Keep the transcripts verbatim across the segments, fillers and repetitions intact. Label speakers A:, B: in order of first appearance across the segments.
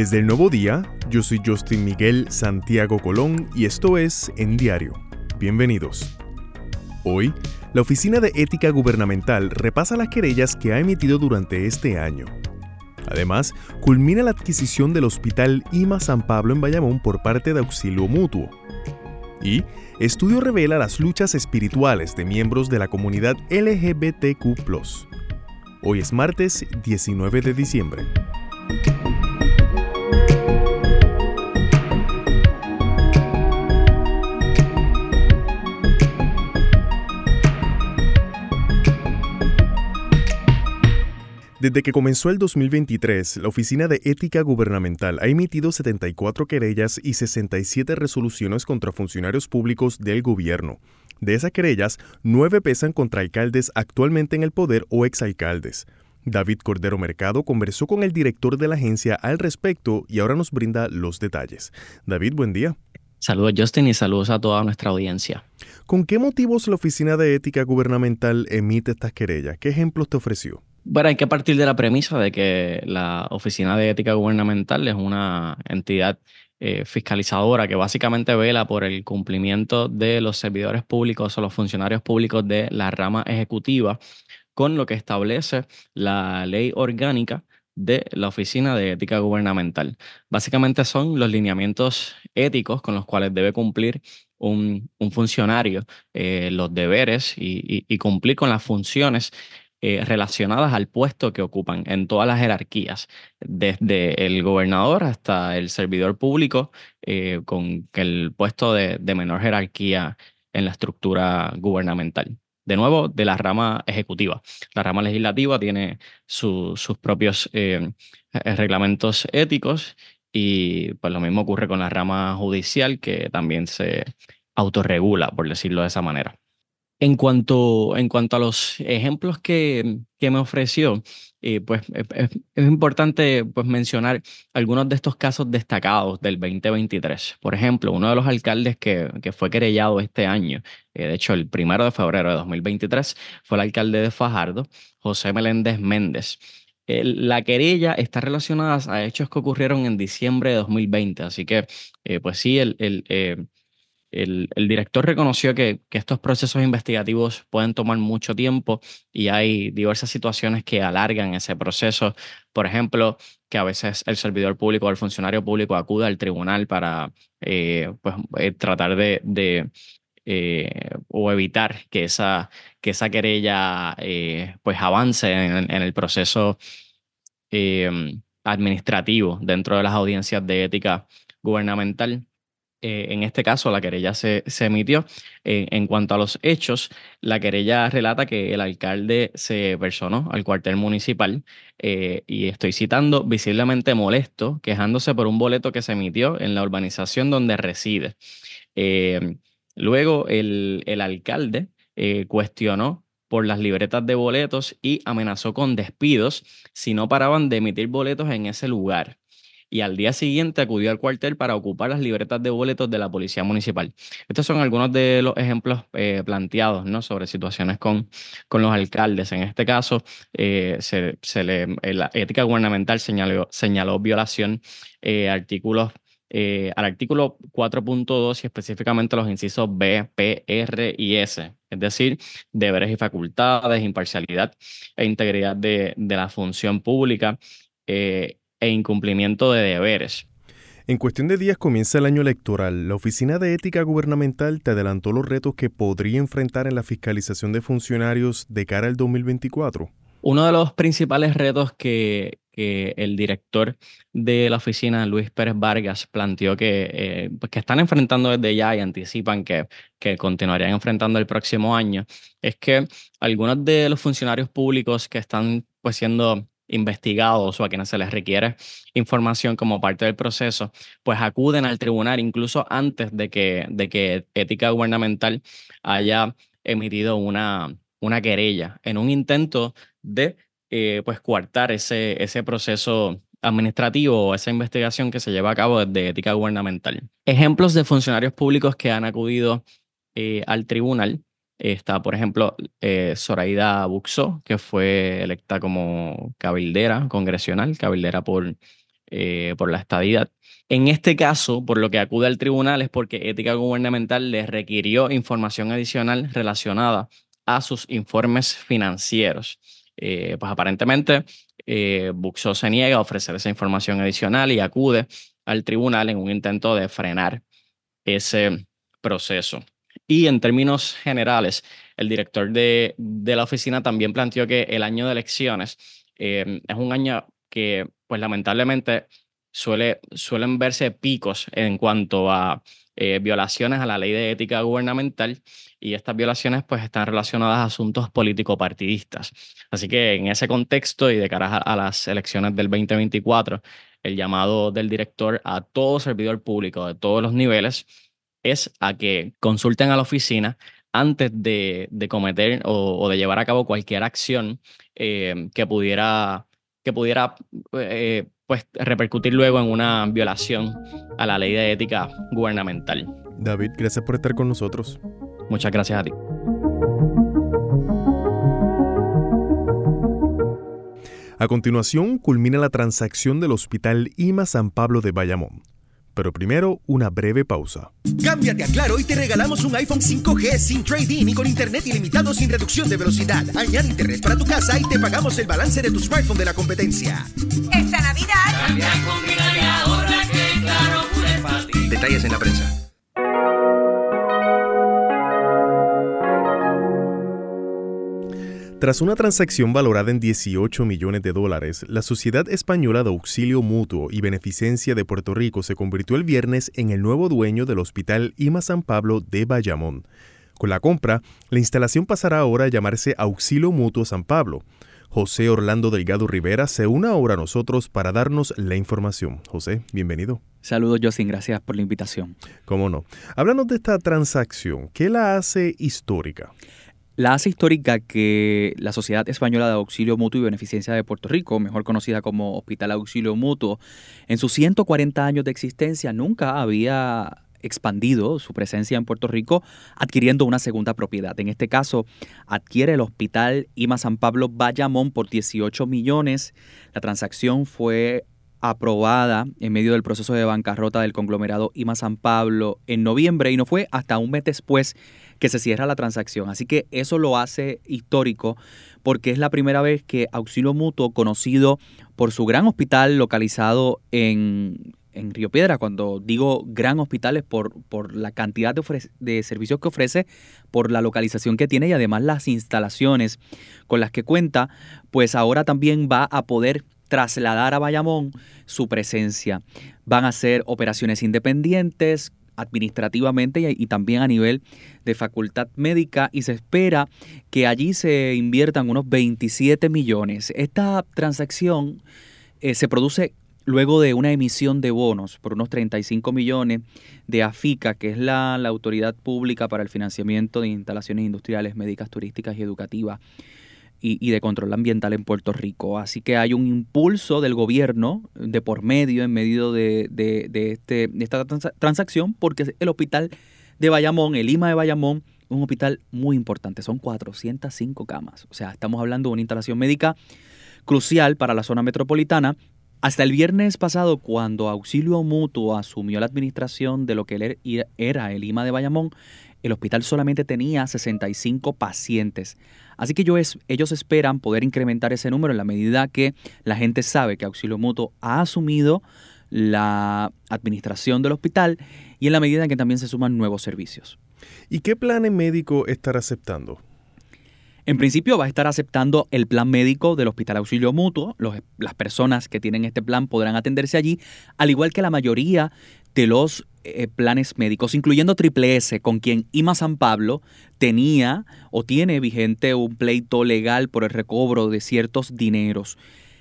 A: Desde el Nuevo Día, yo soy Justin Miguel Santiago Colón y esto es En Diario. Bienvenidos. Hoy, la Oficina de Ética Gubernamental repasa las querellas que ha emitido durante este año. Además, culmina la adquisición del Hospital I M A San Pablo en Bayamón por parte de Auxilio Mutuo. Y estudio revela las luchas espirituales de miembros de la comunidad L G B T Q plus. Hoy es martes diecinueve de diciembre. Desde que comenzó el dos mil veintitrés, la Oficina de Ética Gubernamental ha emitido setenta y cuatro querellas y sesenta y siete resoluciones contra funcionarios públicos del gobierno. De esas querellas, nueve pesan contra alcaldes actualmente en el poder o exalcaldes. David Cordero Mercado conversó con el director de la agencia al respecto y ahora nos brinda los detalles. David, buen día.
B: Saludos, Justin, y saludos a toda nuestra audiencia.
A: ¿Con qué motivos la Oficina de Ética Gubernamental emite estas querellas? ¿Qué ejemplos te ofreció?
B: Bueno, hay que partir de la premisa de que la Oficina de Ética Gubernamental es una entidad eh, fiscalizadora que básicamente vela por el cumplimiento de los servidores públicos o los funcionarios públicos de la rama ejecutiva con lo que establece la ley orgánica de la Oficina de Ética Gubernamental. Básicamente son los lineamientos éticos con los cuales debe cumplir un, un funcionario, eh, los deberes y, y, y cumplir con las funciones Eh, relacionadas al puesto que ocupan en todas las jerarquías, desde el gobernador hasta el servidor público, eh, con el puesto de, de menor jerarquía en la estructura gubernamental. De nuevo, de la rama ejecutiva. La rama legislativa tiene su, sus propios eh, reglamentos éticos y pues lo mismo ocurre con la rama judicial, que también se autorregula, por decirlo de esa manera. En cuanto, en cuanto a los ejemplos que, que me ofreció, eh, pues es, es, es importante pues, mencionar algunos de estos casos destacados del veinte veintitrés. Por ejemplo, uno de los alcaldes que, que fue querellado este año, eh, de hecho el primero de febrero de dos mil veintitrés, fue el alcalde de Fajardo, José Meléndez Méndez. Eh, la querella está relacionada a hechos que ocurrieron en diciembre de dos mil veinte, así que eh, pues sí, el... el eh, El, el director reconoció que, que estos procesos investigativos pueden tomar mucho tiempo y hay diversas situaciones que alargan ese proceso. Por ejemplo, que a veces el servidor público o el funcionario público acude al tribunal para eh, pues, eh, tratar de, de eh, o evitar que esa, que esa querella eh, pues avance en, en el proceso eh, administrativo dentro de las audiencias de ética gubernamental. Eh, en este caso, la querella se, se emitió. Eh, en cuanto a los hechos, la querella relata que el alcalde se personó al cuartel municipal eh, y estoy citando, visiblemente molesto, quejándose por un boleto que se emitió en la urbanización donde reside. Eh, luego, el, el alcalde eh, cuestionó por las libretas de boletos y amenazó con despidos si no paraban de emitir boletos en ese lugar. Y al día siguiente acudió al cuartel para ocupar las libretas de boletos de la policía municipal. Estos son algunos de los ejemplos eh, planteados, ¿no?, sobre situaciones con, con los alcaldes. En este caso, eh, se, se le, eh, la ética gubernamental señaló, señaló violación eh, artículos, eh, al artículo cuatro punto dos y específicamente los incisos B, P, R y S, es decir, deberes y facultades, imparcialidad e integridad de, de la función pública, eh, e incumplimiento de deberes.
A: En cuestión de días comienza el año electoral. ¿La Oficina de Ética Gubernamental te adelantó los retos que podría enfrentar en la fiscalización de funcionarios de cara al dos mil veinticuatro?
B: Uno de los principales retos que, que el director de la oficina, Luis Pérez Vargas, planteó que, eh, pues que están enfrentando desde ya y anticipan que, que continuarían enfrentando el próximo año, es que algunos de los funcionarios públicos que están pues siendo investigados o a quienes se les requiere información como parte del proceso, pues acuden al tribunal incluso antes de que, de que Ética Gubernamental haya emitido una, una querella en un intento de eh, pues coartar ese, ese proceso administrativo o esa investigación que se lleva a cabo desde Ética Gubernamental. Ejemplos de funcionarios públicos que han acudido eh, al tribunal. Está, por ejemplo, eh, Zoraida Buxó, que fue electa como cabildera congresional, cabildera por eh, por la estadidad. En este caso, por lo que acude al tribunal es porque Ética Gubernamental le requirió información adicional relacionada a sus informes financieros. Eh, pues aparentemente, eh, Buxó se niega a ofrecer esa información adicional y acude al tribunal en un intento de frenar ese proceso. Y en términos generales, el director de, de la oficina también planteó que el año de elecciones eh, es un año que, pues lamentablemente, suele, suelen verse picos en cuanto a eh, violaciones a la ley de ética gubernamental, y estas violaciones pues están relacionadas a asuntos político-partidistas. Así que en ese contexto y de cara a, a las elecciones del veinte veinticuatro, el llamado del director a todo servidor público de todos los niveles es a que consulten a la oficina antes de, de cometer o, o de llevar a cabo cualquier acción eh, que pudiera, que pudiera eh, pues, repercutir luego en una violación a la ley de ética gubernamental.
A: David, gracias por estar con nosotros.
B: Muchas gracias a ti.
A: A continuación, culmina la transacción del Hospital I M A San Pablo de Bayamón. Pero primero, una breve pausa.
C: Cámbiate a Claro y te regalamos un iPhone cinco G sin trade-in y con internet ilimitado sin reducción de velocidad. Añade internet para tu casa y te pagamos el balance de tu smartphone de la competencia.
D: Esta Navidad,
E: cambia con Mira y ahorra que Claro es para ti.
C: Detalles en la prensa.
A: Tras una transacción valorada en dieciocho millones de dólares, la Sociedad Española de Auxilio Mutuo y Beneficencia de Puerto Rico se convirtió el viernes en el nuevo dueño del Hospital I M A San Pablo de Bayamón. Con la compra, la instalación pasará ahora a llamarse Auxilio Mutuo San Pablo. José Orlando Delgado Rivera se une ahora a nosotros para darnos la información. José, bienvenido.
F: Saludos, Justin. Gracias por la invitación.
A: Cómo no. Háblanos de esta transacción. ¿Qué la hace histórica?
F: La hace histórica que la Sociedad Española de Auxilio Mutuo y Beneficencia de Puerto Rico, mejor conocida como Hospital Auxilio Mutuo, en sus ciento cuarenta años de existencia nunca había expandido su presencia en Puerto Rico adquiriendo una segunda propiedad. En este caso, adquiere el Hospital I M A San Pablo Bayamón por dieciocho millones. La transacción fue aprobada en medio del proceso de bancarrota del conglomerado I M A San Pablo en noviembre y no fue hasta un mes después que se cierra la transacción. Así que eso lo hace histórico porque es la primera vez que Auxilio Mutuo, conocido por su gran hospital localizado en, en Río Piedras, cuando digo gran hospital es por, por la cantidad de, ofrece, de servicios que ofrece, por la localización que tiene y además las instalaciones con las que cuenta, pues ahora también va a poder trasladar a Bayamón su presencia. Van a hacer operaciones independientes administrativamente y, y también a nivel de facultad médica y se espera que allí se inviertan unos veintisiete millones. Esta transacción eh, se produce luego de una emisión de bonos por unos treinta y cinco millones de AFICA, que es la, la Autoridad Pública para el Financiamiento de Instalaciones Industriales, Médicas, Turísticas y Educativas y, y de Control Ambiental en Puerto Rico. Así que hay un impulso del gobierno de por medio, en medio de, de, de, este, de esta trans- transacción, porque el hospital de Bayamón, el I M A de Bayamón, es un hospital muy importante. Son cuatrocientas cinco camas. O sea, estamos hablando de una instalación médica crucial para la zona metropolitana. Hasta el viernes pasado, cuando Auxilio Mutuo asumió la administración de lo que era el I M A de Bayamón, el hospital solamente tenía sesenta y cinco pacientes. Así que ellos, ellos esperan poder incrementar ese número en la medida que la gente sabe que Auxilio Mutuo ha asumido la administración del hospital y en la medida en que también se suman nuevos servicios.
A: ¿Y qué planes médicos estará aceptando?
F: En principio va a estar aceptando el plan médico del Hospital Auxilio Mutuo. Los, las personas que tienen este plan podrán atenderse allí, al igual que la mayoría de los eh, planes médicos, incluyendo Triple S, con quien I M A San Pablo tenía o tiene vigente un pleito legal por el recobro de ciertos dineros.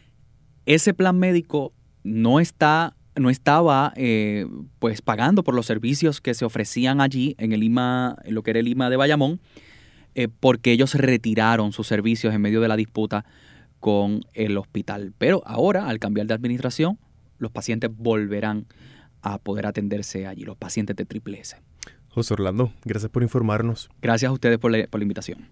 F: Ese plan médico no está, no estaba eh, pues pagando por los servicios que se ofrecían allí en el I M A, en lo que era el I M A de Bayamón, eh, porque ellos retiraron sus servicios en medio de la disputa con el hospital. Pero ahora, al cambiar de administración, los pacientes volverán a poder atenderse allí, los pacientes de Triple S.
A: José Orlando, gracias por informarnos.
F: Gracias a ustedes por la, por la invitación.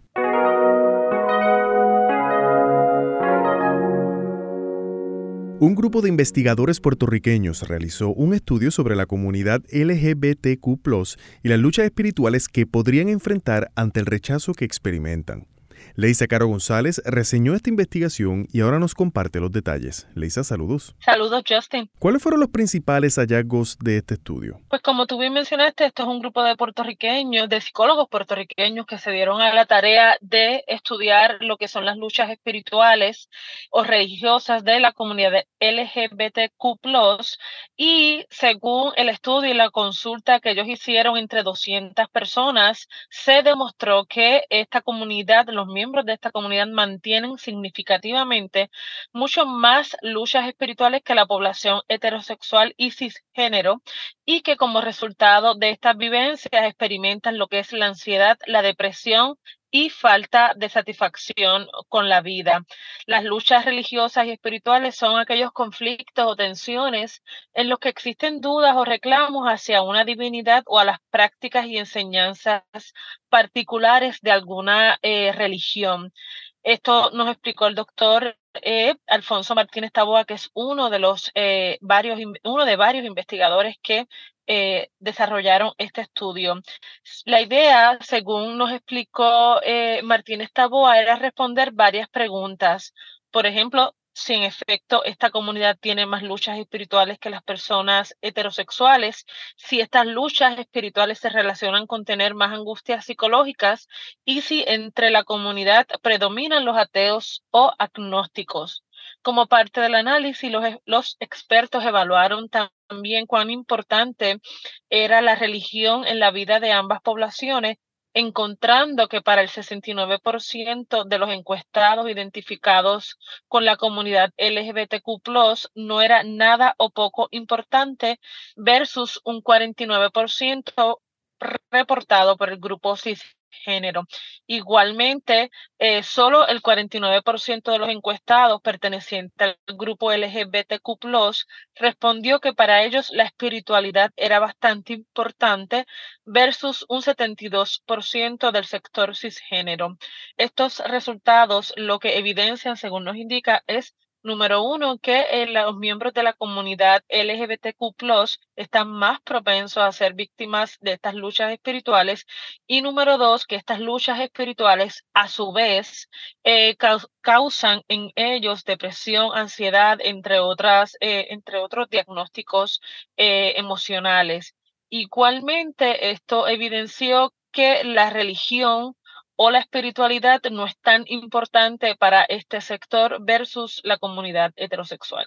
A: Un grupo de investigadores puertorriqueños realizó un estudio sobre la comunidad L G B T Q plus, y las luchas espirituales que podrían enfrentar ante el rechazo que experimentan. Leisa Caro González reseñó esta investigación y ahora nos comparte los detalles. Leisa, saludos.
D: Saludos, Justin.
A: ¿Cuáles fueron los principales hallazgos de este estudio?
D: Pues como tú bien mencionaste, esto es un grupo de puertorriqueños, de psicólogos puertorriqueños que se dieron a la tarea de estudiar lo que son las luchas espirituales o religiosas de la comunidad L G B T Q plus, y según el estudio y la consulta que ellos hicieron entre doscientas personas, se demostró que esta comunidad, los miembros de esta comunidad mantienen significativamente mucho más luchas espirituales que la población heterosexual y cisgénero, y que como resultado de estas vivencias experimentan lo que es la ansiedad, la depresión y falta de satisfacción con la vida. Las luchas religiosas y espirituales son aquellos conflictos o tensiones en los que existen dudas o reclamos hacia una divinidad o a las prácticas y enseñanzas particulares de alguna eh, religión. Esto nos explicó el doctor eh, Alfonso Martínez Taboa, que es uno de los eh, varios uno de varios investigadores que eh, desarrollaron este estudio. La idea, según nos explicó eh, Martínez Taboa, era responder varias preguntas. Por ejemplo, si en efecto esta comunidad tiene más luchas espirituales que las personas heterosexuales, si estas luchas espirituales se relacionan con tener más angustias psicológicas, y si entre la comunidad predominan los ateos o agnósticos. Como parte del análisis, los, los expertos evaluaron también cuán importante era la religión en la vida de ambas poblaciones, encontrando que para el sesenta y nueve por ciento de los encuestados identificados con la comunidad L G B T Q plus no era nada o poco importante, versus un cuarenta y nueve por ciento reportado por el grupo cisgénero. Igualmente, eh, solo el cuarenta y nueve por ciento de los encuestados pertenecientes al grupo L G B T Q plus respondió que para ellos la espiritualidad era bastante importante, versus un setenta y dos por ciento del sector cisgénero. Estos resultados lo que evidencian, según nos indica, es número uno, que eh, los miembros de la comunidad L G B T Q plus están más propensos a ser víctimas de estas luchas espirituales, y número dos, que estas luchas espirituales a su vez eh, causan en ellos depresión, ansiedad, entre otras, eh, entre otros diagnósticos eh, emocionales. Igualmente, esto evidenció que la religión o la espiritualidad no es tan importante para este sector versus la comunidad heterosexual.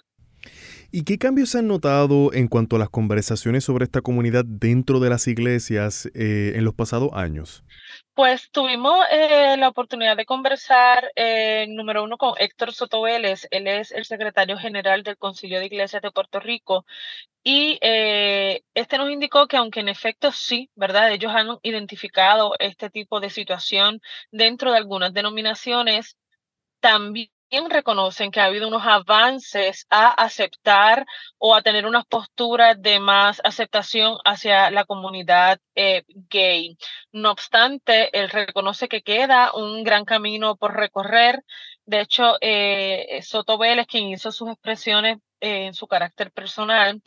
A: ¿Y qué cambios se han notado en cuanto a las conversaciones sobre esta comunidad dentro de las iglesias eh, en los pasados años?
D: Pues tuvimos eh, la oportunidad de conversar, eh, número uno, con Héctor Soto Vélez. Él es el secretario general del Concilio de Iglesias de Puerto Rico. Y eh, este nos indicó que aunque en efecto sí, ¿verdad? Ellos han identificado este tipo de situación dentro de algunas denominaciones, también reconocen que ha habido unos avances a aceptar o a tener unas posturas de más aceptación hacia la comunidad eh, gay. No obstante, él reconoce que queda un gran camino por recorrer. De hecho, eh, Soto Vélez, quien hizo sus expresiones eh, en su carácter personal,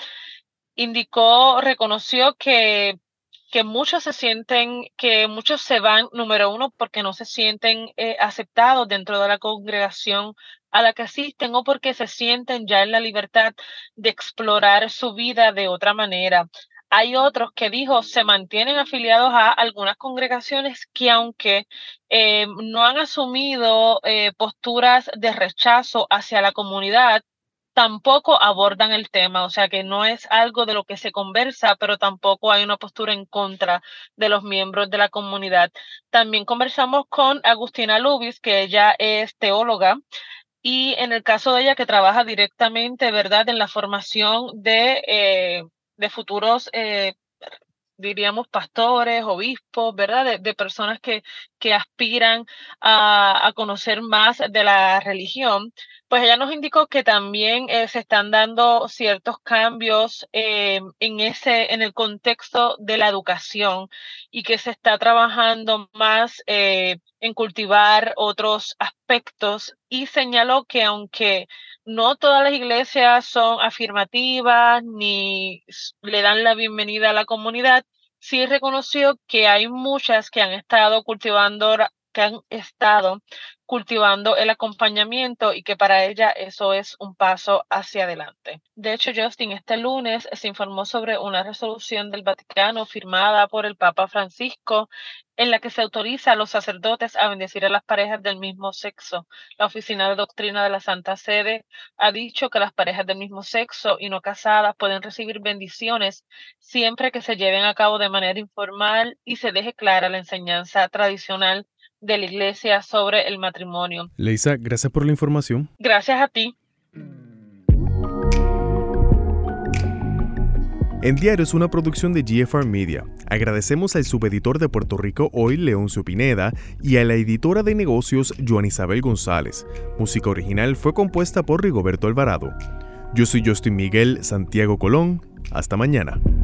D: indicó, reconoció que que muchos se sienten, que muchos se van, número uno, porque no se sienten eh, aceptados dentro de la congregación a la que asisten, o porque se sienten ya en la libertad de explorar su vida de otra manera. Hay otros que, dijo, se mantienen afiliados a algunas congregaciones que, aunque eh, no han asumido eh, posturas de rechazo hacia la comunidad, tampoco abordan el tema, o sea que no es algo de lo que se conversa, pero tampoco hay una postura en contra de los miembros de la comunidad. También conversamos con Agustina Lubis, que ella es teóloga, y en el caso de ella, que trabaja directamente, ¿verdad?, en la formación de, eh, de futuros eh, diríamos pastores, obispos, ¿verdad? De, de personas que, que aspiran a, a conocer más de la religión. Pues ella nos indicó que también eh, se están dando ciertos cambios eh, en ese, en el contexto de la educación, y que se está trabajando más eh, en cultivar otros aspectos, y señaló que aunque no todas las iglesias son afirmativas ni le dan la bienvenida a la comunidad. Sí reconoció que hay muchas que han estado cultivando, que han estado cultivando el acompañamiento y que para ella eso es un paso hacia adelante. De hecho, Justin, este lunes se informó sobre una resolución del Vaticano firmada por el Papa Francisco en la que se autoriza a los sacerdotes a bendecir a las parejas del mismo sexo. La Oficina de Doctrina de la Santa Sede ha dicho que las parejas del mismo sexo y no casadas pueden recibir bendiciones siempre que se lleven a cabo de manera informal y se deje clara la enseñanza tradicional de la Iglesia sobre el matrimonio.
A: Leisa, gracias por la información.
D: Gracias a ti.
A: En Diario es una producción de G F R Media. Agradecemos al subeditor de Puerto Rico Hoy, Leoncio Pineda, y a la editora de negocios, Joan Isabel González. Música original fue compuesta por Rigoberto Alvarado. Yo soy Justin Miguel Santiago Colón. Hasta mañana.